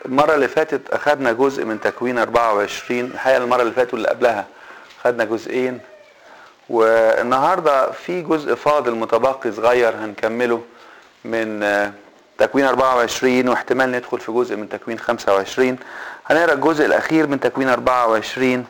المرة اللي فاتت أخدنا جزء من تكوين 24. الحقيقة المرة اللي فاتت واللي قبلها أخدنا جزئين، والنهاردة في جزء فاضل متبقي صغير هنكمله من تكوين 24، واحتمال ندخل في جزء من تكوين 25. هنقرأ الجزء الأخير من تكوين 24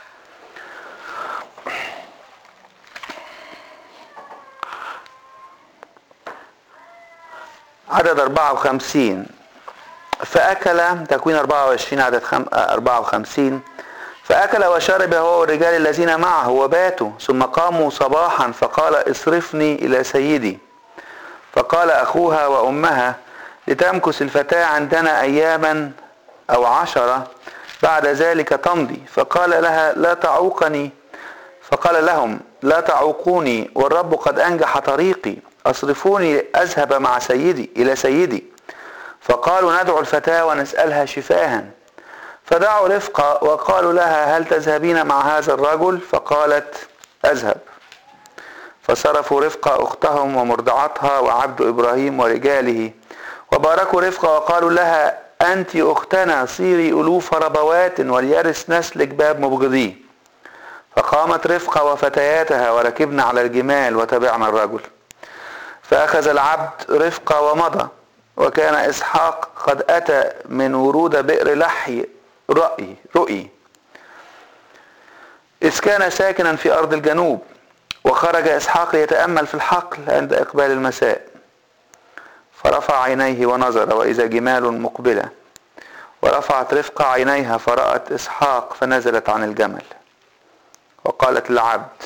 عدد 54. فأكل تكوين 24 عدد 54. فأكل وشرب هو والرجال الذين معه وباتوا، ثم قاموا صباحا فقال اصرفني إلى سيدي. فقال أخوها وأمها لتمكث الفتاة عندنا أياما أو 10 بعد ذلك تمضي. فقال لها لا تعوقني. فقال لهم لا تعوقوني والرب قد أنجح طريقي، أصرفوني أذهب مع سيدي إلى سيدي. فقالوا ندعو الفتاة ونسألها شفاها. فدعوا رفقة وقالوا لها هل تذهبين مع هذا الرجل؟ فقالت أذهب. فصرفوا رفقة أختهم ومرضعتها وعبد إبراهيم ورجاله، وباركوا رفقة وقالوا لها أنت أختنا، صيري ألوف ربوات وليرث نسلك باب مبغضيه. فقامت رفقة وفتياتها وركبنا على الجمال وتبعنا الرجل. فأخذ العبد رفقة ومضى، وكان إسحاق قد أتى من ورود بئر لحي رؤي، إذ كان ساكنا في أرض الجنوب. وخرج إسحاق يتأمل في الحقل عند إقبال المساء، فرفع عينيه ونظر وإذا جمال مقبلة. ورفعت رفقة عينيها فرأت إسحاق فنزلت عن الجمل. وقالت للعبد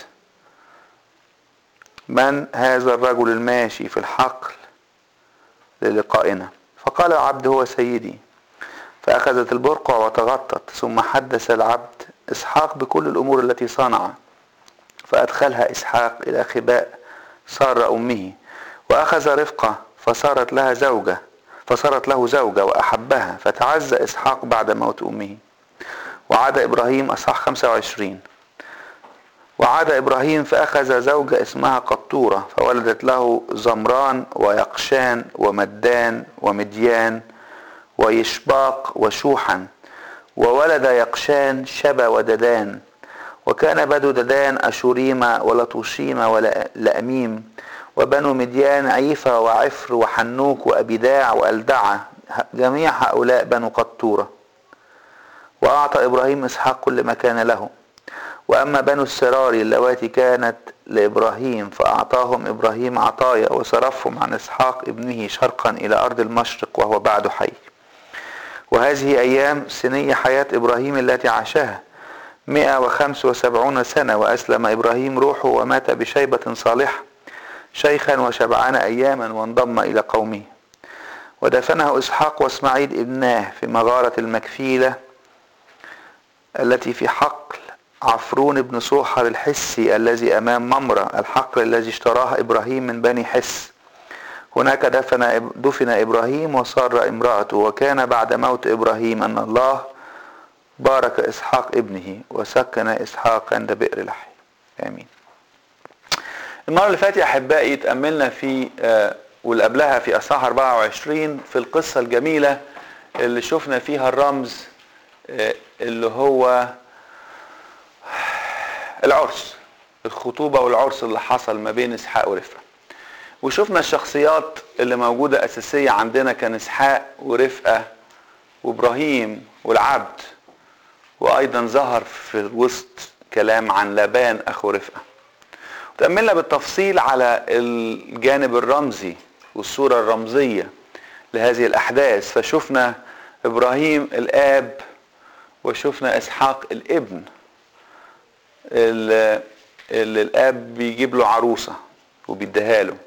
من هذا الرجل الماشي في الحقل للقائنا؟ فقال العبد هو سيدي. فأخذت البرقع وتغطت، ثم حدث العبد إسحاق بكل الأمور التي صنع. فأدخلها إسحاق إلى خباء سارة أمه، وأخذ رفقة فصارت له زوجة وأحبها، فتعزى إسحاق بعد موت أمه. وعاد إبراهيم أصحاح 25. وعاد إبراهيم فأخذ زوجة اسمها قطورة، فولدت له زمران ويقشان ومدان ومديان ويشباق وشوحا. وولد يقشان شبا وددان. وكان بدو ددان أشوريم ولطوشيم ولأميم. وبنو مديان عيفة وعفر وحنوك وأبيداع وألدعة، جميع هؤلاء بنو قطورة. وأعطى إبراهيم إسحاق كل ما كان له. وأما بنو السراري اللواتي كانت لإبراهيم فأعطاهم إبراهيم عطايا، وصرفهم عن إسحاق ابنه شرقا إلى أرض المشرق وهو بعد حي. وهذه أيام سنية حياة إبراهيم التي عاشها 175 سنة. وأسلم إبراهيم روحه ومات بشيبة صالحة شيخا وشبعان أياما، وانضم إلى قومه. ودفنه إسحاق واسماعيل ابناه في مغارة المكفيلة التي في حقل عفرون بن صوحر الحسي الذي أمام ممرة، الحقل الذي اشتراه إبراهيم من بني حس. هناك دفن إبراهيم وصار امرأته. وكان بعد موت إبراهيم أن الله بارك إسحاق ابنه، وسكن إسحاق عند بئر لحي. آمين. المرة اللي فاتت يا أحبائي تأملنا في واللي قبلها في أصحاح 24 في القصة الجميلة اللي شفنا فيها الرمز اللي هو العرس، الخطوبة والعرس اللي حصل ما بين إسحاق ورفقة. وشفنا الشخصيات اللي موجودة أساسية عندنا كان إسحاق ورفقة وإبراهيم والعبد. وأيضا ظهر في الوسط كلام عن لابان أخو رفقة. تأملنا بالتفصيل على الجانب الرمزي والصورة الرمزية لهذه الأحداث. فشفنا إبراهيم الآب، وشفنا إسحاق الابن اللي الآب بيجيب له عروسة وبيديها له.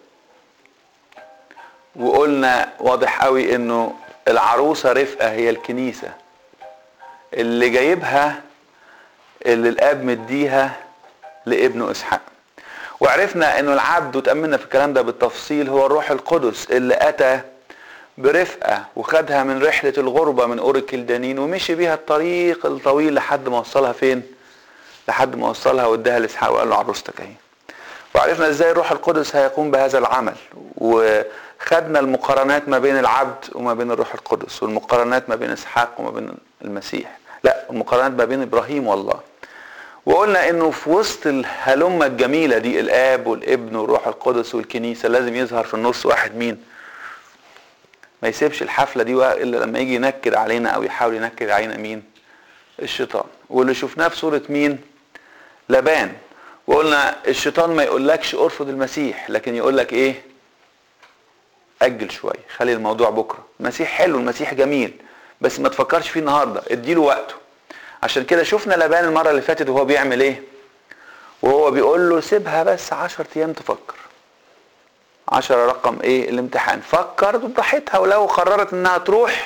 وقلنا واضح قوي إنه العروسة رفقة هي الكنيسة اللي جايبها، اللي الآب مديها لابنه إسحاق. وعرفنا إنه العبد، وتأملنا في الكلام ده بالتفصيل، هو الروح القدس اللي أتى برفقة وخدها من رحلة الغربة من أور الكلدانين ومشي بيها الطريق الطويل لحد ما وصلها فين؟ لحد ما وصلها واداها لإسحاق وقال له عروستك اهي. وعرفنا ازاي الروح القدس هيقوم بهذا العمل، وخدنا المقارنات ما بين العبد وما بين الروح القدس، والمقارنات ما بين اسحاق وما بين المسيح، لا المقارنات ما بين ابراهيم والله. وقلنا انه في وسط الهلمة الجميلة دي الاب والابن والروح القدس والكنيسة لازم يظهر في النص واحد مين؟ ما يسيبش الحفلة دي الا لما يجي ينكد علينا او يحاول ينكد علينا مين؟ الشيطان. واللي شفناه في صورة مين؟ لبان. وقلنا الشيطان ما يقولكش ارفض المسيح، لكن يقولك ايه؟ اجل شوية، خلي الموضوع بكرة. المسيح حلو، المسيح جميل، بس ما تفكرش فيه النهاردة، اديله وقته. عشان كده شفنا لبان المرة اللي فاتت وهو بيعمل ايه؟ وهو بيقول له سيبها بس 10 ايام تفكر. 10 رقم ايه؟ الامتحان. فكر براحتها، ولو قررت انها تروح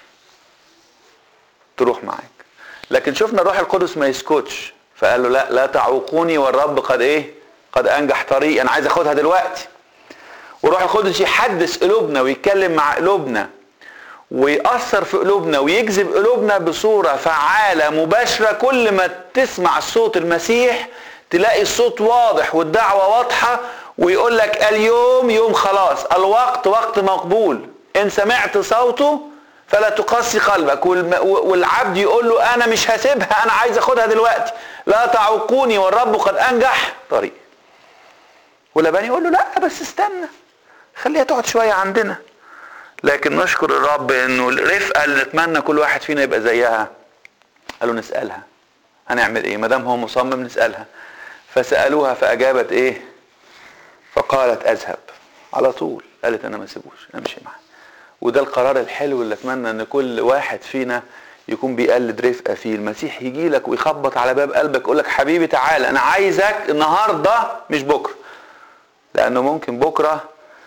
معاك. لكن شفنا الروح القدس ما يسكتش، فقال له لا تعوقوني والرب قد ايه؟ قد انجح طريقي، انا عايز اخدها دلوقتي. والروح القدس يحدث قلوبنا ويتكلم مع قلوبنا ويأثر في قلوبنا ويجذب قلوبنا بصورة فعالة مباشرة. كل ما تسمع صوت المسيح تلاقي الصوت واضح والدعوة واضحة، ويقول لك اليوم يوم خلاص، الوقت وقت مقبول، ان سمعت صوته فلا تقسي قلبك. والعبد يقول له انا مش هسيبها، انا عايز اخدها دلوقتي، لا تعوقوني والرب قد انجح طريق. ولبان يقول له لا بس استنى، خليها تقعد شوية عندنا. لكن نشكر الرب انه الرفقة اللي نتمنى كل واحد فينا يبقى زيها، قالوا نسألها هنعمل ايه؟ مدام هو مصمم نسألها. فسألوها فأجابت ايه؟ فقالت أذهب. على طول قالت انا ما سيبوش، امشي معاه. وده القرار الحلو اللي اتمنى ان كل واحد فينا يكون بيقلد رفقة فيه. المسيح يجي لك ويخبط على باب قلبك يقول لك حبيبي تعالى، انا عايزك النهارده مش بكره، لانه ممكن بكره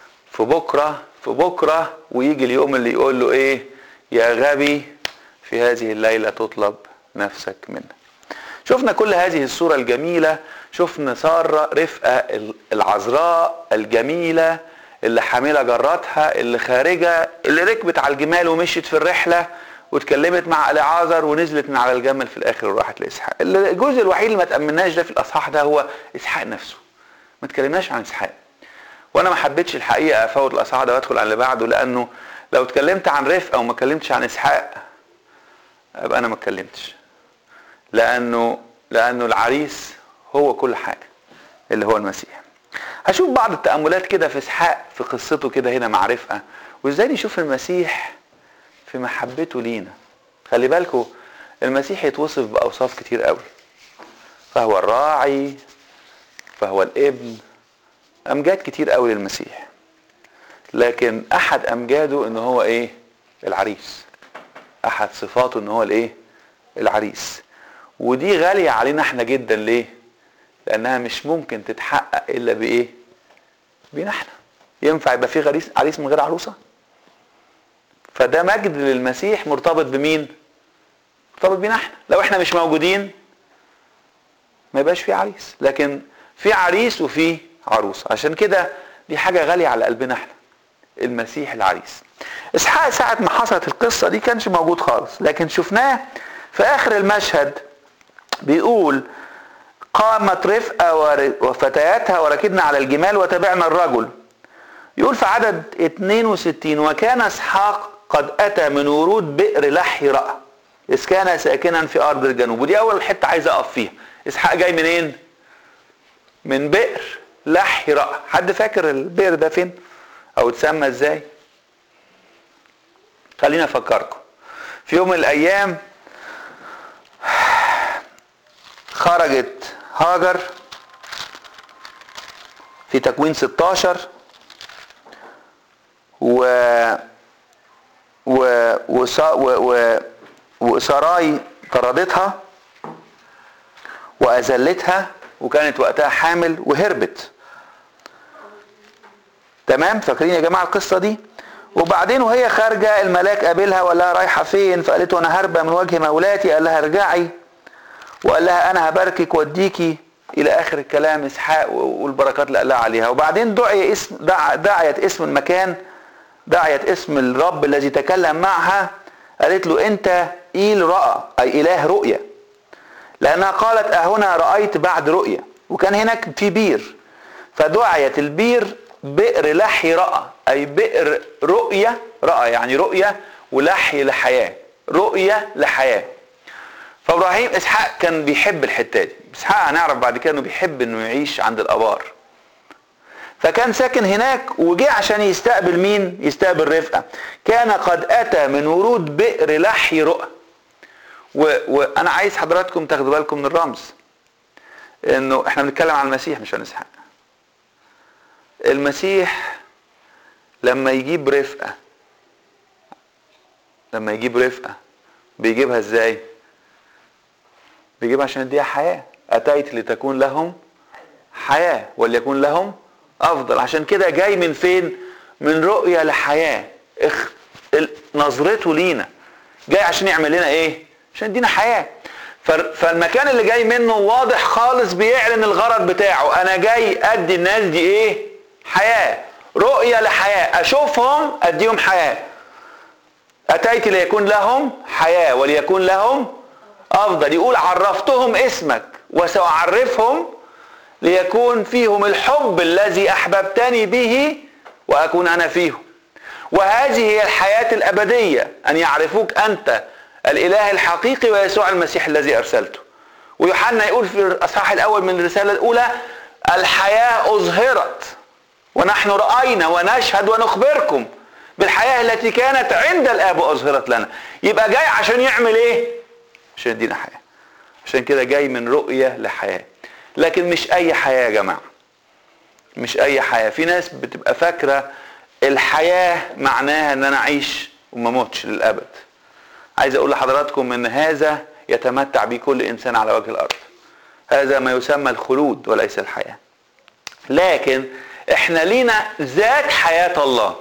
في بكره ويجي اليوم اللي يقول له ايه؟ يا غبي في هذه الليله تطلب نفسك منك. شفنا كل هذه الصوره الجميله. شفنا ساره رفقه العذراء الجميله اللي حامله جراتها، اللي خارجه، اللي ركبت على الجمال ومشيت في الرحله واتكلمت مع اليعازر ونزلت من على الجمل في الاخر وراحت لاسحاق. الجزء الوحيد اللي ما تامناش ده في الاصحاح ده هو اسحاق نفسه. ما اتكلمناش عن اسحاق، وانا ما حبيتش الحقيقه افوت الاصحاح ده وادخل على اللي بعده، لانه لو اتكلمت عن رفقه وما اتكلمتش عن اسحاق ابقى انا ما اتكلمتش. لانه العريس هو كل حاجه اللي هو المسيح. هشوف بعض التأملات كده في اسحاق في قصته كده هنا مع رفقه، وازاي نشوف المسيح في محبته لينا. خلي بالكوا المسيح يتوصف باوصاف كتير قوي، فهو الراعي، فهو الابن، امجاد كتير قوي للمسيح. لكن احد امجاده ان هو ايه؟ العريس. احد صفاته ان هو الايه؟ العريس. ودي غالية علينا احنا جدا. ليه؟ لانها مش ممكن تتحقق الا بايه؟ بينا احنا. ينفع يبقى في عريس من غير عروسة؟ فده مجد للمسيح مرتبط بمين؟ مرتبط بينا احنا. لو احنا مش موجودين ما يبقاش في عريس، لكن في عريس وفي عروسة. عشان كده دي حاجة غالية على قلبنا احنا، المسيح العريس. اسحاق ساعة ما حصلت القصة دي كانش موجود خالص، لكن شفناه في اخر المشهد بيقول قامت رفقة وفتياتها وركبنا على الجمال وتبعنا الرجل. يقول في عدد 62 وكان اسحاق قد اتى من ورود بئر لحي رأى اذ كان ساكنا في ارض الجنوب. ودي اول حتة عايز اقف فيها. اسحاق جاي منين؟ من بئر لحي رأى. حد فاكر البئر ده فين او اتسمى ازاي؟ خلينا افكركم. في يوم من الايام خرجت هاجر في تكوين 16 وسراي طردتها واذلتها، وكانت وقتها حامل وهربت. تمام؟ فاكرين يا جماعه القصه دي؟ وبعدين وهي خارجه الملاك قابلها وقال لها رايحه فين؟ فقالت له انا هربه من وجه مولاتي. قال لها ارجعي، وقال لها انا هباركك واديكي الى اخر الكلام. اسحاق والبركات اللي قالها عليها. وبعدين دعيت اسم المكان، دعيت اسم الرب الذي تكلم معها، قالت له انت إيل رأى، اي اله رؤيا، لانها قالت اهنا رأيت بعد رؤيا. وكان هناك في بير، فدعيت البير بئر لحي رأى، اي بئر رؤية. رأى يعني رؤية، ولحي لحياة، رؤية لحياة. فابراهيم اسحاق كان بيحب الحتة دي. اسحاق هنعرف بعد كده انه بيحب انه يعيش عند الابار، فكان ساكن هناك وجه عشان يستقبل مين؟ يستقبل رفقة. كان قد اتى من ورود بئر لحي رؤى. وانا عايز حضراتكم تاخدوا بالكم من الرمز، انه احنا بنتكلم عن المسيح مش عن اسحاق. المسيح لما يجيب رفقة، بيجيبها ازاي؟ بيجيبها عشان يديها حياة. اتيت لتكون لهم حياة وليكون لهم افضل. عشان كده جاي من فين؟ من رؤية لحياة. نظرته لينا جاي عشان يعمل لنا ايه؟ عشان يدينا حياة. فالمكان اللي جاي منه واضح خالص، بيعلن الغرض بتاعه. انا جاي ادي الناس دي ايه؟ حياة، رؤية لحياة، اشوفهم اديهم حياة. اتيت ليكون لهم حياة وليكون لهم افضل. يقول عرفتهم اسمك وسأعرفهم ليكون فيهم الحب الذي احببتني به واكون انا فيهم. وهذه هي الحياة الابدية، ان يعرفوك انت الاله الحقيقي ويسوع المسيح الذي ارسلته. ويوحنا يقول في الاصحاح الاول من الرسالة الاولى الحياة اظهرت ونحن رأينا ونشهد ونخبركم بالحياة التي كانت عند الاب واظهرت لنا. يبقى جاي عشان يعمل ايه؟ عشان يدينا حياة. عشان كده جاي من رؤية لحياة. لكن مش اي حياة يا جماعة، مش اي حياة. في ناس بتبقى فاكرة الحياة معناها ان انا اعيش وما موتش للابد. عايز اقول لحضراتكم ان هذا يتمتع به كل انسان على وجه الارض. هذا ما يسمى الخلود وليس الحياة. لكن احنا لينا ذات حياة الله.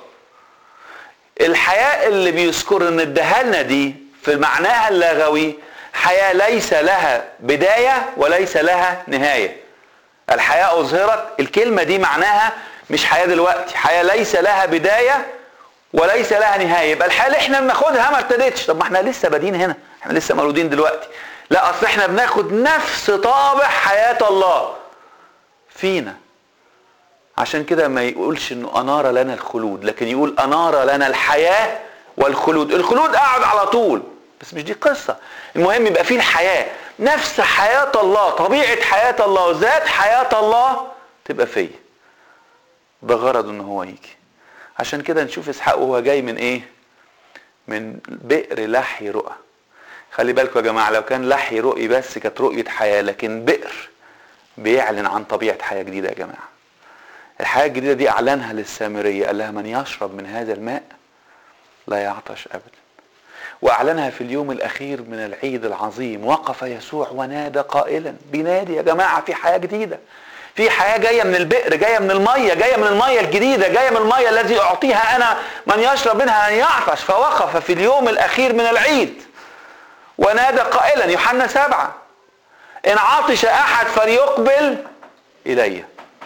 الحياة اللي بيذكر ان اداها لنا دي في معناها اللغوي حياة ليس لها بداية وليس لها نهاية. الحياة أظهرت، الكلمة دي معناها مش حياة دلوقتي، حياة ليس لها بداية وليس لها نهاية. يبقى الحياة اللي احنا بناخدها ما ابتدتش. طب ما احنا لسه بادين هنا، احنا لسه مولودين دلوقتي. لا، اصل احنا بناخد نفس طابع حياة الله فينا. عشان كده ما يقولش انه انار لنا الخلود، لكن يقول انار لنا الحياة والخلود. الخلود قاعد على طول، بس مش دي قصة. المهم يبقى فيه الحياة، نفس حياة الله، طبيعة حياة الله، ذات حياة الله تبقى فيه. ده غرض ان هو يجي. عشان كده نشوف اسحاق وهو جاي من ايه؟ من بئر لحي رؤى. خلي بالكم يا جماعة، لو كان لحي رؤي بس كانت رؤية حياة، لكن بئر بيعلن عن طبيعة حياة جديدة يا جماعة. الحياة الجديدة دي اعلنها للسامرية، قال لها من يشرب من هذا الماء لا يعطش ابدا. واعلنها في اليوم الاخير من العيد العظيم، وقف يسوع ونادى قائلا. بينادي يا جماعة في حياة جديدة، في حياة جاية من البئر، جاية من المية، جاية من المية الجديدة، جاية من المية الذي اعطيها انا من يشرب منها لن يعطش. فوقف في اليوم الاخير من العيد ونادى قائلا، يوحنا 7، ان عطش احد فليقبل الي.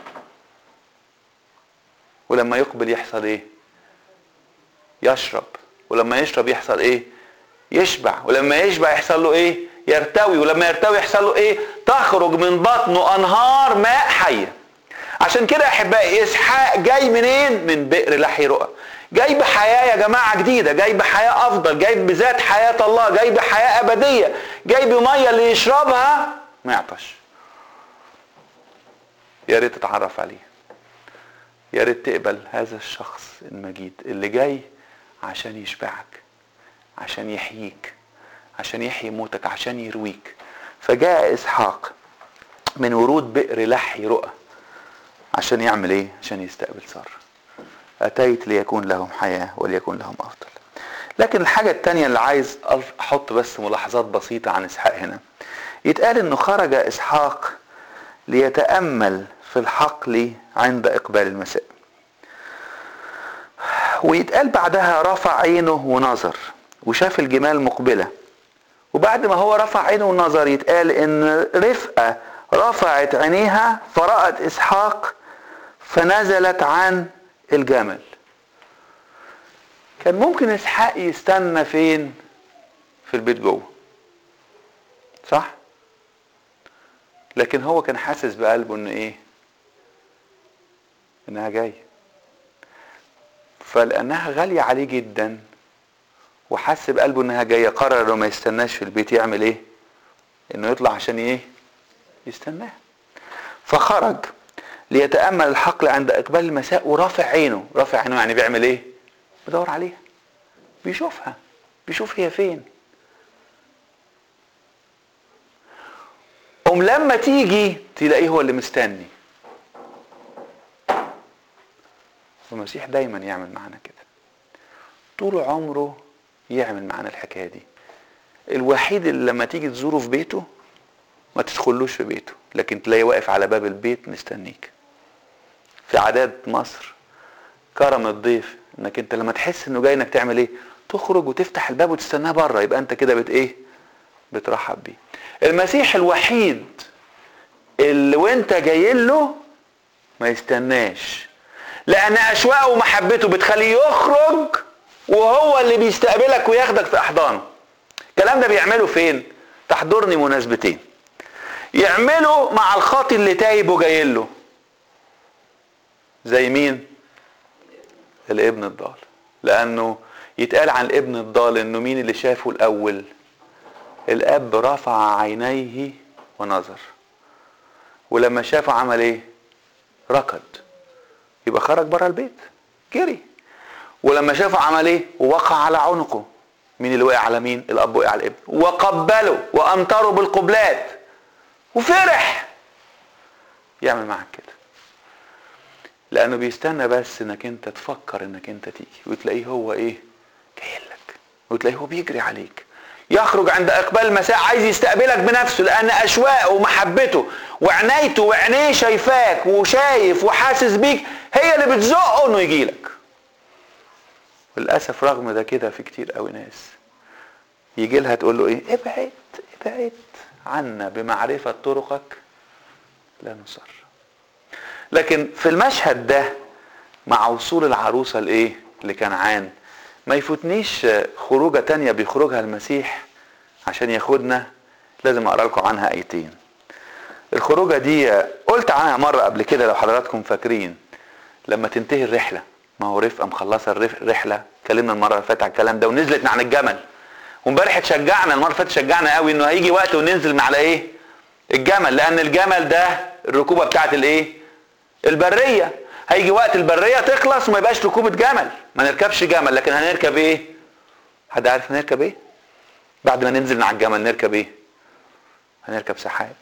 ولما يقبل يحصل ايه؟ يشرب. ولما يشرب يحصل ايه؟ يشبع. ولما يشبع يحصل له ايه؟ يرتوي. ولما يرتوي يحصل له ايه؟ تخرج من بطنه انهار ماء حيه. عشان كده احبائي اسحاق جاي منين؟ من بئر لحي رؤى. جاي بحياه يا جماعه جديده، جاي بحياه افضل، جاي بذات حياه الله، جاي بحياه ابديه، جاي بميه اللي يشربها ما يعطش. يا ريت تتعرف عليه، يا ريت تقبل هذا الشخص المجيد اللي جاي عشان يشبعك، عشان يحييك، عشان يحيي موتك، عشان يرويك. فجاء اسحاق من ورود بئر لحي رؤى عشان يعمل ايه؟ عشان يستقبل سارة. اتيت ليكون لهم حياة وليكون لهم افضل. لكن الحاجة التانية اللي عايز احط بس ملاحظات بسيطة عن اسحاق هنا. يتقال انه خرج اسحاق ليتأمل في الحقل عند اقبال المساء. ويتقال بعدها رفع عينه ونظر وشاف الجمال مقبلة. وبعد ما هو رفع عينه ونظر يتقال ان رفقة رفعت عينيها فرأت اسحاق فنزلت عن الجمل. كان ممكن اسحاق يستنى فين؟ في البيت جوه، صح؟ لكن هو كان حاسس بقلبه ان ايه؟ انها جاية. فلانها غالية عليه جدا وحس بقلبه انها جاية، قرر انه ما يستناش في البيت. يعمل ايه؟ انه يطلع عشان ايه؟ يستناها. فخرج ليتأمل الحقل عند اقبال المساء، ورافع عينه. رافع عينه يعني بيعمل ايه؟ بدور عليها، بيشوفها، بيشوف هي فين. لما تيجي تلاقيه هو اللي مستني. المسيح دايما يعمل معنا كده، طول عمره يعمل معنا الحكاية دي. الوحيد اللي لما تيجي تزوره في بيته ما تدخلوش في بيته، لكن تلاقيه واقف على باب البيت مستنيك. في عادات مصر كرم الضيف انك انت لما تحس انه جاي انك تعمل ايه؟ تخرج وتفتح الباب وتستناه بره، يبقى انت كده ايه؟ بترحب بيه. المسيح الوحيد اللي وانت جاي له ما يستناش، لان اشواقه ومحبته بتخليه يخرج وهو اللي بيستقبلك وياخدك في احضانه. الكلام ده بيعمله فين؟ تحضرني مناسبتين. يعمله مع الخاطي اللي تايب وجاي له. زي مين؟ الابن الضال. لانه يتقال عن الابن الضال انه مين اللي شافه الاول؟ الاب رفع عينيه ونظر، ولما شافه عمل ايه؟ ركض. يبقى خرج بره البيت، جري. ولما شافه عمل ايه؟ وقع على عنقه. مين اللي وقع على مين؟ الاب وقع على الابن، وقبله وامطره بالقبلات وفرح. يعمل معك كده لانه بيستنى بس انك انت تفكر انك انت تيجي، وتلاقيه هو ايه؟ جاي لك، وتلاقيه هو بيجري عليك. يخرج عند اقبال المساء عايز يستقبلك بنفسه، لان اشواقه ومحبته وعنايته وعينيه شايفاك وشايف وحاسس بيك هي اللي بتزقه انه يجي لك. وللاسف رغم ده كده في كتير قوي ناس يجي لها تقول له ايه؟ ابعد ابعد عنا بمعرفة طرقك لا نصر. لكن في المشهد ده مع وصول العروسة لايه؟ لكنعان، ما يفوتنيش خروجة تانية بيخرجها المسيح عشان ياخدنا. لازم اقرا لكم عنها ايتين. الخروجة دي قلت عنها مرة قبل كده لو حضراتكم فاكرين. لما تنتهي الرحلة، ما هو رفقة مخلصة الرحلة، اتكلمنا المرة اللي فاتت على الكلام ده، ونزلت عن الجمل. وامبارح اتشجعنا، المرة اللي فاتت شجعنا قوي انه هيجي وقت وننزل على ايه؟ الجمل. لان الجمل ده الركوبة بتاعت الايه؟ البرية. هيجي وقت البرية تخلص وما يبقاش ركوبة جمل، ما نركبش جمل، لكن هنركب ايه؟ حد عارف هنركب ايه؟ بعد ما ننزل من على الجمل نركب ايه؟ هنركب سحاب.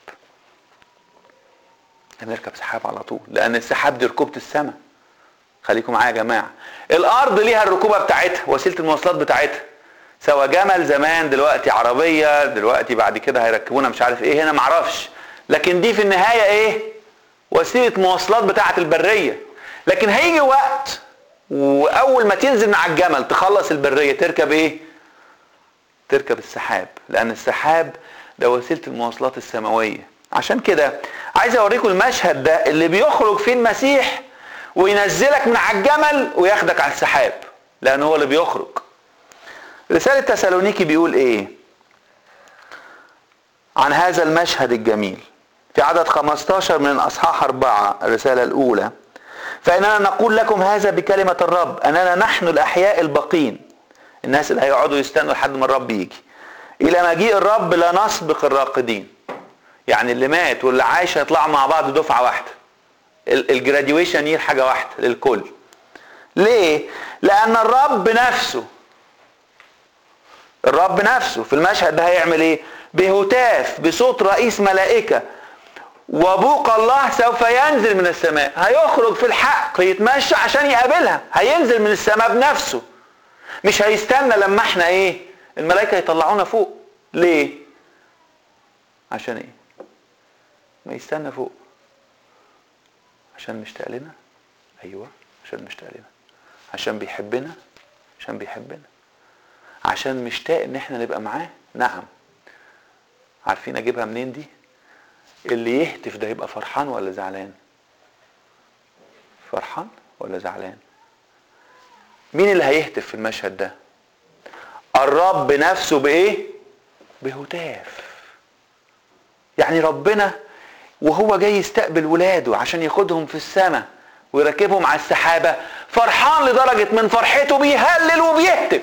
هنركب سحاب على طول، لان السحاب دي ركوبة السماء. خليكم معايا يا جماعة. الارض ليها الركوبة بتاعتها، وسيلة المواصلات بتاعتها، سواء جمل زمان، دلوقتي عربية، دلوقتي بعد كده هيركبونا مش عارف ايه هنا معرفش، لكن دي في النهاية ايه؟ وسيلة مواصلات بتاعت البرية. لكن هيجي وقت واول ما تنزل مع الجمل تخلص البرية تركب ايه؟ تركب السحاب، لان السحاب ده وسيلة المواصلات السماوية. عشان كده عايز اوريكم المشهد ده اللي بيخرج فيه المسيح وينزلك من على الجمل وياخدك على السحاب، لان هو اللي بيخرج. رسالة تسالونيكي بيقول ايه عن هذا المشهد الجميل؟ في عدد 15 من اصحاح 4 الرسالة الاولى: فاننا نقول لكم هذا بكلمة الرب اننا نحن الاحياء الباقين، الناس اللي هيقعدوا يستنوا لحد ما الرب يجي، الى مجيء الرب لا نسبق الراقدين. يعني اللي مات واللي عايش هيطلعوا مع بعض دفعة واحدة. الجراديويشن يير حاجة واحدة للكل. ليه؟ لان الرب نفسه في المشهد ده هيعمل ايه؟ بهتاف بصوت رئيس ملائكة وبوق الله سوف ينزل من السماء. هيخرج في الحق يتمشى عشان يقابلها، هينزل من السماء بنفسه. مش هيستنى لما احنا ايه؟ الملائكة يطلعونا فوق. ليه؟ عشان ايه؟ ما يستنى فوق عشان مشتاق لنا. ايوه عشان مشتاق لنا، عشان بيحبنا، عشان مشتاق ان احنا نبقى معاه. نعم. عارفين اجيبها منين دي؟ اللي يهتف ده يبقى فرحان ولا زعلان؟ فرحان ولا زعلان؟ مين اللي هيهتف في المشهد ده؟ الرب نفسه بايه؟ بهتاف. يعني ربنا وهو جاي يستقبل ولاده عشان ياخدهم في السماء ويركبهم على السحابة، فرحان لدرجة من فرحته بيهلل وبيهتف.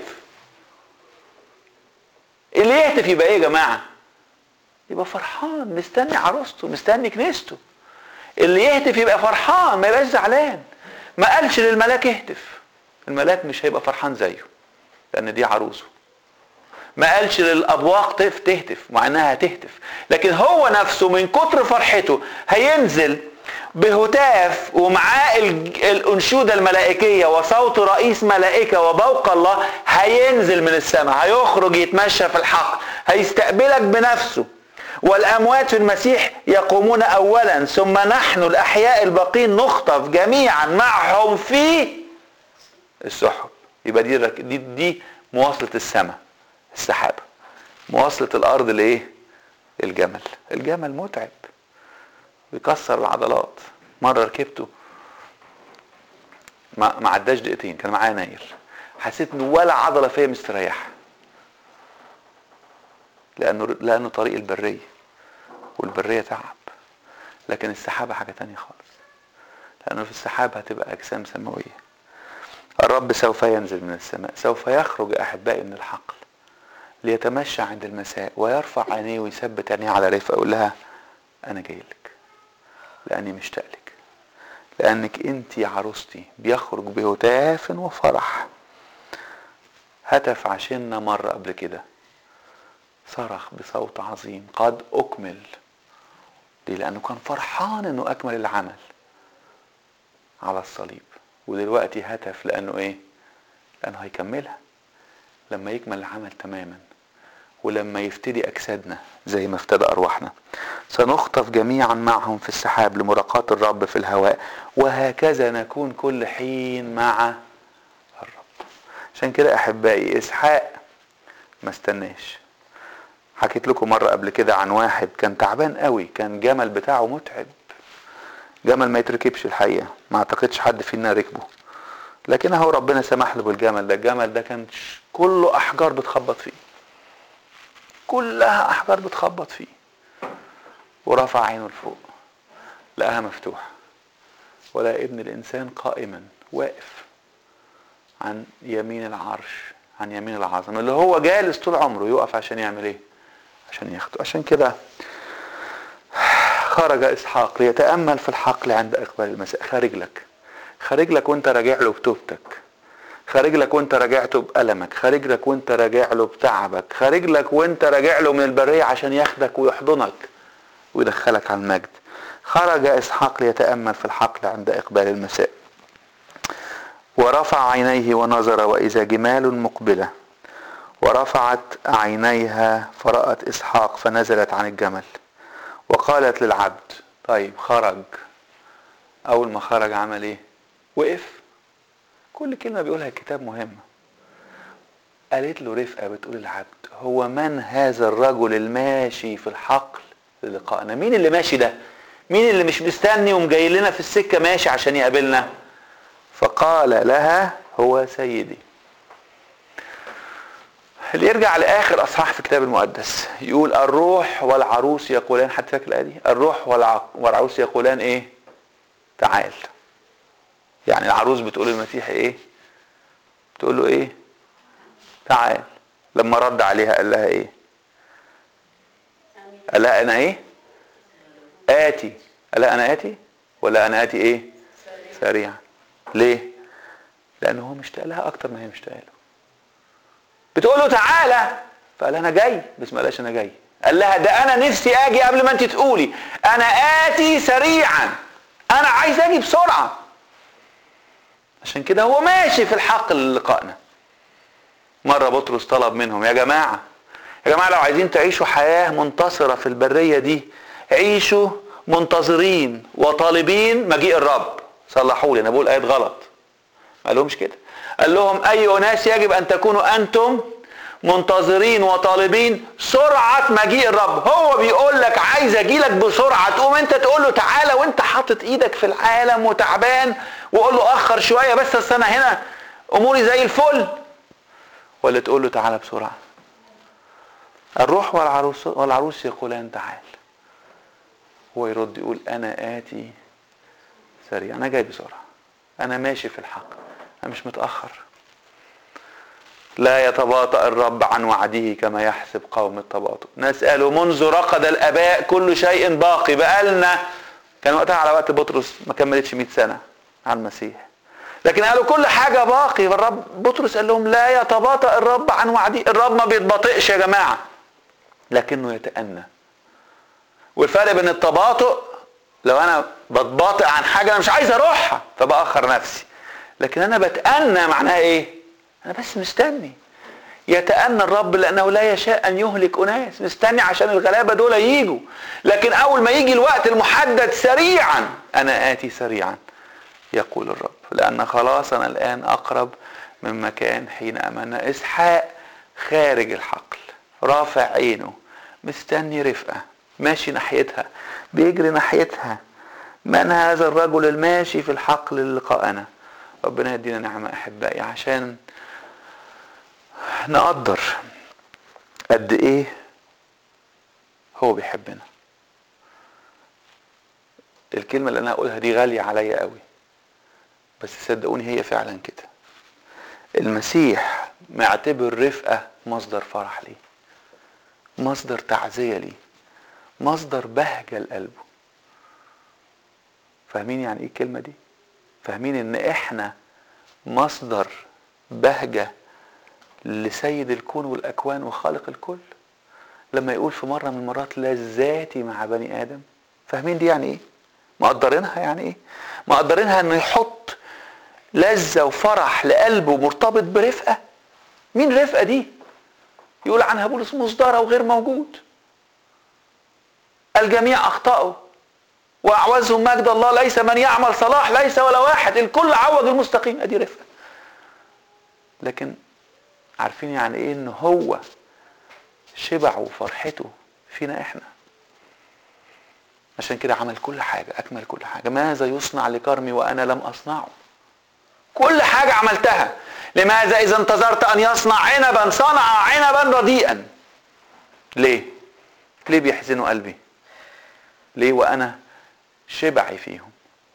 اللي يهتف يبقى ايه يا جماعة؟ يبقى فرحان، مستني عروسته، مستني كنيسته. اللي يهتف يبقى فرحان، ما يبقاش زعلان. ما قالش للملاك اهتف، الملاك مش هيبقى فرحان زيه لان دي عروسه. ما قالش للابواق تهتف مع انها هتهتف، لكن هو نفسه من كتر فرحته هينزل بهتاف ومعاه الانشوده الملائكيه وصوت رئيس ملائكه وبوق الله، هينزل من السماء، هيخرج يتمشى في الحق، هيستقبلك بنفسه. والاموات في المسيح يقومون اولا، ثم نحن الاحياء الباقين نخطف جميعا معهم في السحب. يبقى دي مواصله السماء، السحابه. مواصله الارض لايه؟ الجمل. الجمل متعب، بيكسر العضلات. مره ركبته ما عداش دقيقتين، كان معايا ناير، حسيت ان ولا عضله فيا مستريحه، لانه طريق البريه، والبريه تعب. لكن السحابه حاجه تانية خالص، لانه في السحابه هتبقى اجسام سماويه. الرب سوف ينزل من السماء، سوف يخرج احبائي من الحقل ليتمشى عند المساء ويرفع عينيه ويثبت عينيه على رفقه، اقول لها انا جاي لك لاني مشتاق لك، لانك انت يا عروستي. بيخرج بهتاف وفرح. هتف عشاننا مره قبل كده، صرخ بصوت عظيم قد اكمل. ليه؟ لانه كان فرحان انه اكمل العمل على الصليب. ودلوقتي هتف لانه ايه؟ لانه هيكملها لما يكمل العمل تماما، ولما يفتدي اجسادنا زي ما افتدى ارواحنا. سنخطف جميعا معهم في السحاب لملاقاة الرب في الهواء، وهكذا نكون كل حين مع الرب. عشان كده احبائي اسحاق ما استناش. حكيت لكم مرة قبل كده عن واحد كان تعبان قوي، كان جمل بتاعه متعب، جمل ما يتركبش الحقيقة، ما اعتقدش حد فينا ركبه، لكن هو ربنا سمح له بالجمل ده. الجمل ده كان كله احجار بتخبط فيه، كلها احجار بتخبط فيه. ورفع عينه لفوق لقاها مفتوحة، ولا ابن الانسان قائما واقف عن يمين العرش، عن يمين العظمة، اللي هو جالس طول عمره يقف عشان يعمل ايه؟ عشان ياخده. عشان كده خرج اسحاق ليتأمل في الحقل عند اقبال المساء. خارج لك وانت راجع له بتوبتك، خارج لك وانت راجعته بألمك، خارج لك وانت راجع له بتعبك، خارج لك وانت راجع له من البرية عشان ياخدك ويحضنك ويدخلك على المجد. خرج اسحاق ليتأمل في الحقل عند اقبال المساء، ورفع عينيه ونظر واذا جمال مقبلة، ورفعت عينيها فرأت اسحاق فنزلت عن الجمل وقالت للعبد. طيب خرج، اول ما خرج عمل ايه؟ وقف. كل كلمة بيقولها الكتاب مهمة. قالت له رفقة بتقول العبد: هو من هذا الرجل الماشي في الحقل للقائنا؟ مين اللي ماشي ده؟ مين اللي مش مستني ومجاي لنا في السكة ماشي عشان يقابلنا؟ فقال لها: هو سيدي. اللي يرجع لآخر أصحاح في الكتاب المقدس يقول: الروح والعروس يقولان. حتى فاكر الآية دي؟ الروح والعروس يقولان ايه؟ تعال. يعني العروس بتقول المسيح ايه؟ بتقول له ايه؟ تعال. لما رد عليها قال لها ايه؟ قال لها انا ايه؟ آتي. قال لها انا آتي ولا انا آتي ايه؟ سريعا. ليه؟ لانه هو مشتاق لها اكتر ما هي مشتاقه له. بتقول له تعالى، فقال انا جاي، بس ما قالش انا جاي. قال لها ده انا نفسي اجي قبل ما انت تقولي، انا آتي سريعا، انا عايز اجي بسرعه. عشان كده هو ماشي في الحقل للقائنا. مرة بطرس طلب منهم: يا جماعة لو عايزين تعيشوا حياة منتصرة في البرية دي، عيشوا منتظرين وطالبين مجيء الرب. صلحوا لي، انا بقول آيات غلط. ما قالهمش كده، قال لهم: اي اناس يجب ان تكونوا انتم منتظرين وطالبين سرعة مجيء الرب. هو بيقول لك عايز اجيلك بسرعة، تقوم انت تقول له تعالى وانت حاطط ايدك في العالم وتعبان، وقول له اخر شوية بس اصل انا هنا اموري زي الفل؟ ولا تقول له تعالى بسرعة؟ الروح والعروس يقولان تعال. هو يرد يقول انا آتي سريع، انا جاي بسرعة. انا ماشي في الحق، انا مش متأخر. لا يتباطأ الرب عن وعده كما يحسب قوم التباطؤ. ناس قالوا منذ رقد الاباء كل شيء باقي. بقالنا، كان وقتها على وقت بطرس ما كملتش 100 سنة على المسيح، لكن قالوا كل حاجة باقي. والرب بطرس قال لهم لا يتباطأ الرب عن وعده. الرب ما بيتباطئش يا جماعة، لكنه يتأنى. والفرق بين التباطؤ، لو انا بتباطئ عن حاجة انا مش عايز اروحها فبأخر نفسي، لكن انا بتأنى معناها ايه؟ انا بس مستني. يتأنى الرب لانه لا يشاء ان يهلك اناس. مستني عشان الغلابة دول ييجوا، لكن اول ما يجي الوقت المحدد سريعا انا آتي سريعا يقول الرب، لان خلاصنا الان اقرب مما كان حين امنا. اسحاق خارج الحقل، رافع عينه، مستني رفقة، ماشي ناحيتها، بيجري ناحيتها. من هذا الرجل الماشي في الحقل للقاءنا؟ ربنا يدينا نعمة احبائي عشان نقدر قد ايه هو بيحبنا. الكلمة اللي انا هقولها دي غالية عليا قوي، بس صدقوني هي فعلا كده. المسيح معتبر رفقة مصدر فرح ليه، مصدر تعزية ليه، مصدر بهجة لقلبه. فاهمين يعني ايه الكلمة دي؟ فاهمين ان احنا مصدر بهجة لسيد الكون والاكوان وخالق الكل؟ لما يقول في مرة من المرات لذاتي مع بني ادم. فاهمين دي يعني ايه؟ مقدرينها يعني ايه؟ مقدرينها انه يحط لذة وفرح لقلبه مرتبط برفقة. مين رفقة دي؟ يقول عنها بولس مصدرة وغير موجود. الجميع اخطأوا واعوزهم مجد الله، ليس من يعمل صلاح، ليس ولا واحد، الكل عوج المستقيم. ادي رفقة. لكن عارفين يعني ايه ان هو شبعه وفرحته فينا احنا؟ عشان كده عمل كل حاجة، اكمل كل حاجة. ماذا يصنع لكرمي وانا لم اصنعه؟ كل حاجة عملتها. لماذا اذا انتظرت ان يصنع عنبا صنع عنبا رديئا؟ ليه بيحزنوا قلبي؟ ليه وانا شبعي فيهم؟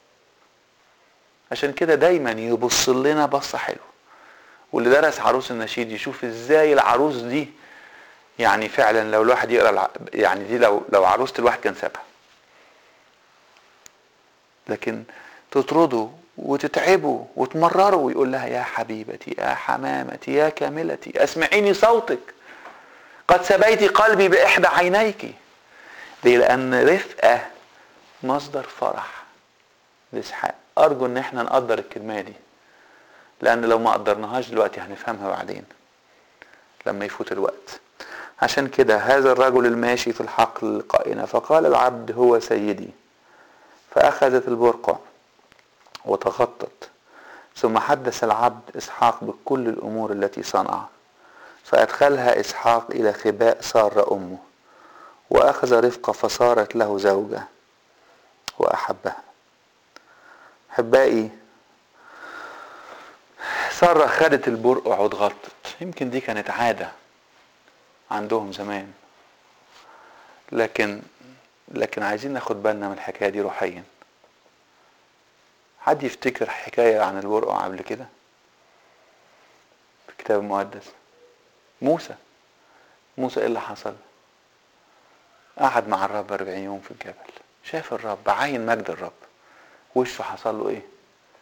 عشان كده دايما يبص لنا بصة حلوة. واللي درس عروس النشيد يشوف ازاي العروس دي، يعني فعلا لو الواحد يقرا يعني دي لو عروسة الواحد كان سابها، لكن تطرده وتتعبه وتمرره ويقول لها يا حبيبتي يا حمامتي يا كاملتي اسمعيني صوتك، قد سبيت قلبي بإحدى عينيك. ليه؟ لأن رفقة مصدر فرح لإسحاق. أرجو إن احنا نقدر الكلمة دي، لأن لو ما قدرناهاش دلوقتي هنفهمها بعدين لما يفوت الوقت. عشان كده هذا الرجل الماشي في الحقل لقائنا، فقال العبد هو سيدي، فأخذت البرقع وتغطت. ثم حدث العبد إسحاق بكل الأمور التي صنع، فأدخلها إسحاق إلى خباء سارة أمه، وأخذ رفقة فصارت له زوجة وأحبها. أحبائي، سارة خدت البرقع واتغطت. يمكن دي كانت عادة عندهم زمان، لكن عايزين ناخد بالنا من الحكاية دي روحيا. حد يفتكر حكاية عن البرقع قبل كده في الكتاب المقدس؟ موسى ايه اللي حصل؟ قعد مع الرب 40 يوم في الجبل، شاف الرب، عاين مجد الرب، وشه حصل له ايه؟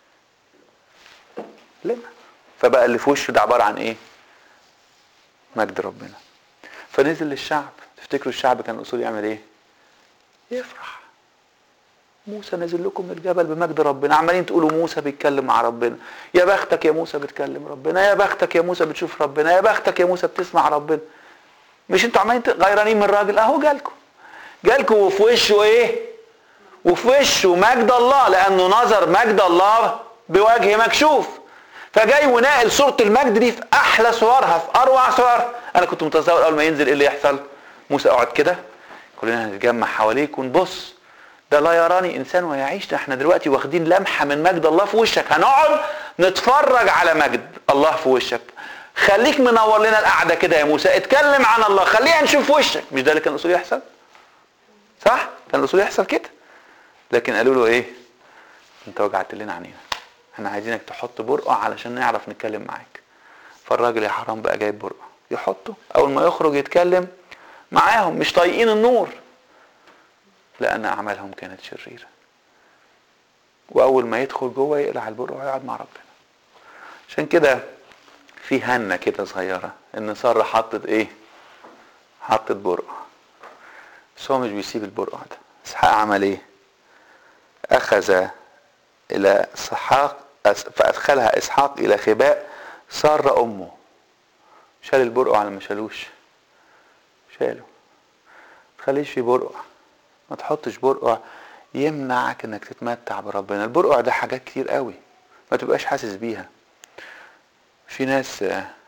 لما فبقى اللي في وشه ده عبارة عن ايه؟ مجد ربنا. فنزل للشعب. تفتكروا الشعب كان الاصول يعمل ايه؟ يفرح. موسى نزل لكم من الجبل بمجد ربنا. عمالين تقولوا موسى بيتكلم مع ربنا، يا بختك يا موسى بتكلم ربنا، يا بختك يا موسى بتشوف ربنا، يا بختك يا موسى بتسمع ربنا. مش انتوا عمالين غيرانين من الراجل؟ اهو جالكم وفي وشه ايه؟ وفي وشه مجد الله، لانه نظر مجد الله بوجه مكشوف. فجاي وناقل صورة المجد دي في احلى صورها، في اروع صورها. انا كنت متصور اول ما ينزل ايه اللي يحصل؟ موسى اقعد كده، كلنا هنتجمع حواليك ونبص، ده لا يراني انسان ويعيش. ده احنا دلوقتي واخدين لمحة من مجد الله في وشك، هنقعد نتفرج على مجد الله في وشك. خليك منور لنا القعدة كده يا موسى، اتكلم عن الله، خلينا نشوف وشك. مش ده اللي كان الاصول يحصل؟ صح؟ كان الاصول يحصل كده. لكن قالوا له ايه؟ انت وجعت لنا عنينا، احنا عايزينك تحط برقع علشان نعرف نتكلم معاك. فالراجل يا حرام بقى جايب برقع يحطه، اول ما يخرج يتكلم معاهم مش طايقين النور لان اعمالهم كانت شريرة. واول ما يدخل جوه يقلع البرقع ويقعد مع ربنا. عشان كده في هنة كده صغيرة ان سارة حطت ايه؟ حطت برقع. بس هو مش بيسيب البرقع ده. اسحاق عمل ايه؟ اخذ الى اسحاق فادخلها اسحاق الى خباء سارة امه. شال البرقع ولا ما شالوش؟ شاله. ما تخليش في برقع، ما تحطش برقع يمنعك انك تتمتع بربنا. البرقع ده حاجات كتير قوي ما تبقاش حاسس بيها. في ناس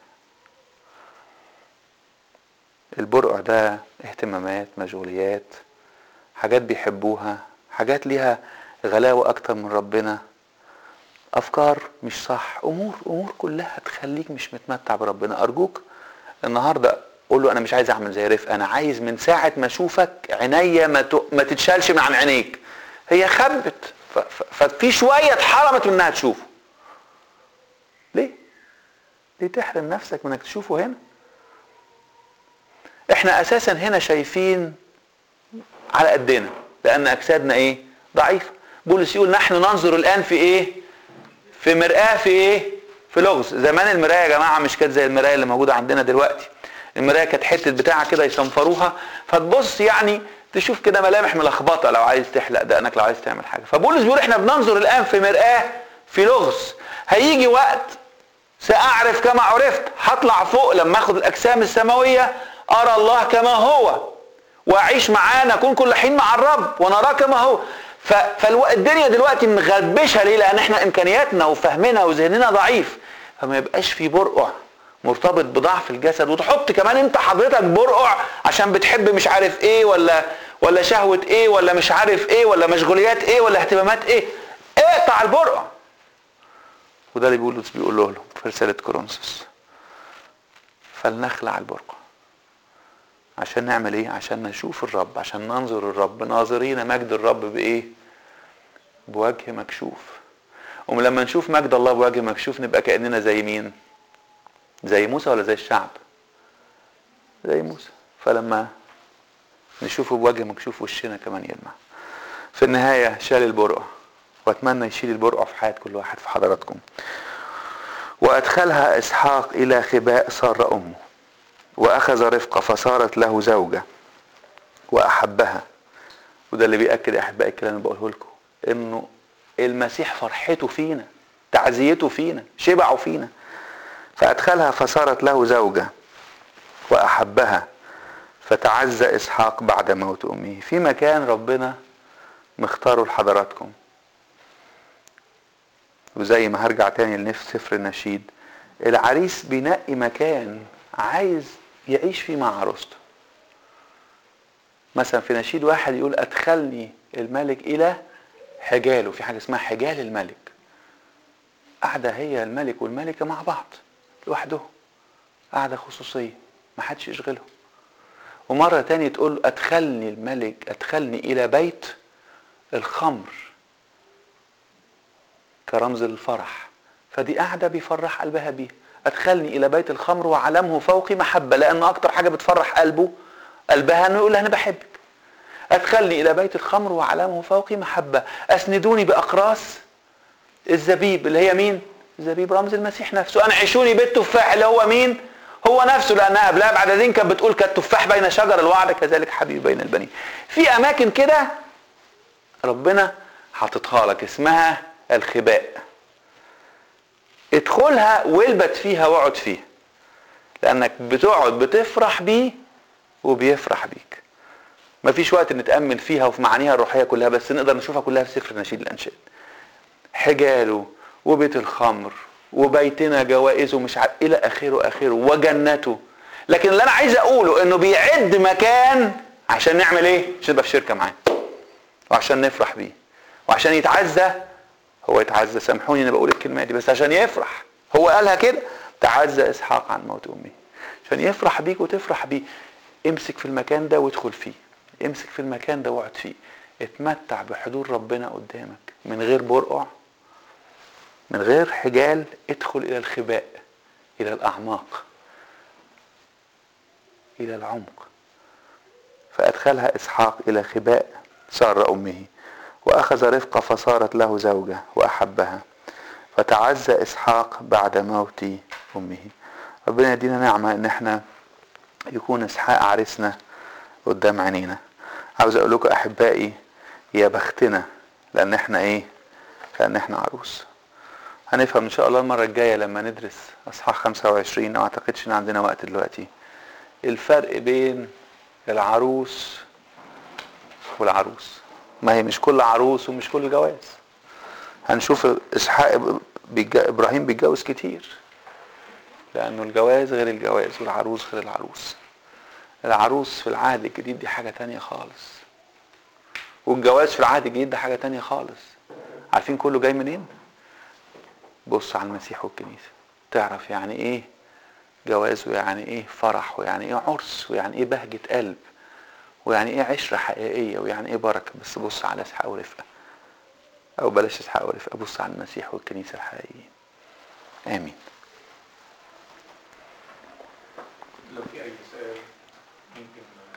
البرقع ده اهتمامات، مشغوليات، حاجات بيحبوها، حاجات ليها غلاوة اكتر من ربنا، افكار مش صح، امور كلها تخليك مش متمتع بربنا. ارجوك النهارده قول له انا مش عايز اعمل زي رفقه، انا عايز من ساعه ما اشوفك عينيا ما تتشالش من عن عينيك. هي خبت ففي شويه اتحرمت من انها تشوفه. ليه تحرم نفسك من انك تشوفه هنا؟ احنا اساسا هنا شايفين على قدنا لان اجسادنا ايه؟ ضعيفه. بولس يقول نحن ننظر الان في ايه؟ في مرآة في ايه؟ في لغز. زمان المراية يا جماعة مش كانت زي المراية اللي موجودة عندنا دلوقتي. المراية كانت حتة بتاعة كده يصنفروها فتبص يعني تشوف كده ملامح ملخبطة لو عايز تحلق دقنك، لو عايز تعمل حاجة. فبولس بيقول احنا بننظر الان في مرآة في لغز. هيجي وقت سأعرف كما عرفت، هطلع فوق لما اخد الاجسام السماوية ارى الله كما هو واعيش معاه، نكون كل حين مع الرب ونراه كما هو. فالدنيا دلوقتي مغبشة ليه؟ لان احنا امكانياتنا وفهمنا وذهننا ضعيف، فما يبقاش في برقع مرتبط بضعف الجسد. وتحط كمان انت حضرتك برقع عشان بتحب مش عارف ايه ولا شهوة ايه ولا مش عارف ايه ولا مشغوليات ايه ولا اهتمامات ايه. اقطع البرقع. وده اللي بيقول له في رسالة كورنثوس فلنخلع البرقع. عشان نعمل ايه؟ عشان نشوف الرب، عشان ننظر الرب، ناظرين مجد الرب بايه؟ بوجه مكشوف. ولما نشوف مجد الله بوجه مكشوف نبقى كأننا زي مين؟ زي موسى ولا زي الشعب؟ زي موسى. فلما نشوفه بوجه مكشوف وشنا كمان يلمع. في النهاية شال البرقع، واتمنى يشيل البرقع في حياة كل واحد في حضراتكم. وادخلها اسحاق الى خباء سارة امه، واخذ رفقة فصارت له زوجة واحبها. وده اللي بيأكد يا احبائي الكلام اللي بقوله لكم، انه المسيح فرحته فينا، تعزيته فينا، شبعه فينا. فادخلها فصارت له زوجة واحبها فتعزى اسحاق بعد موت امه. في مكان ربنا مختاره لحضراتكم، وزي ما هرجع تاني لنفس سفر النشيد، العريس بينقي مكان عايز يعيش فيه مع عروسته. مثلا في نشيد واحد يقول ادخلني الملك الى حجاله. في حاجة اسمها حجال الملك، قاعدة هي الملك والملكة مع بعض لوحدهم، قاعدة خصوصية ما حدش يشغلهم. ومرة تانية تقول ادخلني الملك، ادخلني الى بيت الخمر كرمز للفرح. فدي قاعدة بيفرح قلبها بيها. ادخلني الى بيت الخمر وعلمه فوقي محبة، لان اكتر حاجة بتفرح قلبها انه يقول انا بحبك. ادخلني الى بيت الخمر وعلمه فوقي محبة. اسندوني باقراص الزبيب، اللي هي مين؟ الزبيب رمز المسيح نفسه. انعشوني بالتفاح اللي هو مين؟ هو نفسه، لانها قبلها بعد ذين كانت بتقول كالتفاح بين شجر الوعد كذلك حبيبي بين البنين. في اماكن كده ربنا حاططها لك اسمها الخباء. ادخلها والبت فيها واقعد فيها، لانك بتقعد بتفرح بيه وبيفرح بيك. مفيش وقت نتأمل فيها وفي معانيها الروحية كلها، بس نقدر نشوفها كلها في سفر نشيد الأنشاد. حجاله وبيت الخمر وبيتنا جوائزه مش عارف الى اخره وجنته. لكن اللي انا عايز اقوله انه بيعد مكان عشان نعمل ايه؟ عشان نبقى في شركة معاه، وعشان نفرح بيه، وعشان يتعزى. هو يتعزى، سامحوني انا بقول الكلمة دي، بس عشان يفرح. هو قالها كده، تعزى اسحاق عن موت امه. عشان يفرح بيك وتفرح بيه. امسك في المكان ده وادخل فيه، امسك في المكان ده واقعد فيه. اتمتع بحضور ربنا قدامك من غير برقع، من غير حجال ادخل الى الخباء، الى الاعماق، الى العمق. فادخلها اسحاق الى خباء سارة امه، واخذ رفقة فصارت له زوجة واحبها، فتعزى اسحاق بعد موت امه. ربنا يدينا نعمة ان احنا يكون اسحاق عريسنا قدام عينينا. عاوز اقول لكم احبائي، يا بختنا، لان احنا ايه؟ لان احنا عروس. هنفهم ان شاء الله المرة الجاية لما ندرس اصحاح 25. ما اعتقدش ان عندنا وقت دلوقتي. الفرق بين العروس والعروس. ما هي مش كل عروس ومش كل جواز. هنشوف اسحاق ابراهيم بيتجوز كتير، لانه الجواز غير الجواز والعروس غير العروس. العروس في العهد الجديد دي حاجة تانية خالص، والجواز في العهد الجديد ده حاجة تانية خالص. عارفين كله جاي منين؟ بص على المسيح والكنيسة تعرف يعني ايه جواز، ويعني ايه فرح، ويعني ايه عرس، ويعني ايه بهجة قلب، ويعني ايه عشرة حقيقية، ويعني ايه بركة. بس بص على اسحاق ورفقة، او بلاش اسحاق ورفقة، بص على المسيح والكنيسة الحقيقيين. امين. لو في اي سؤال ممكن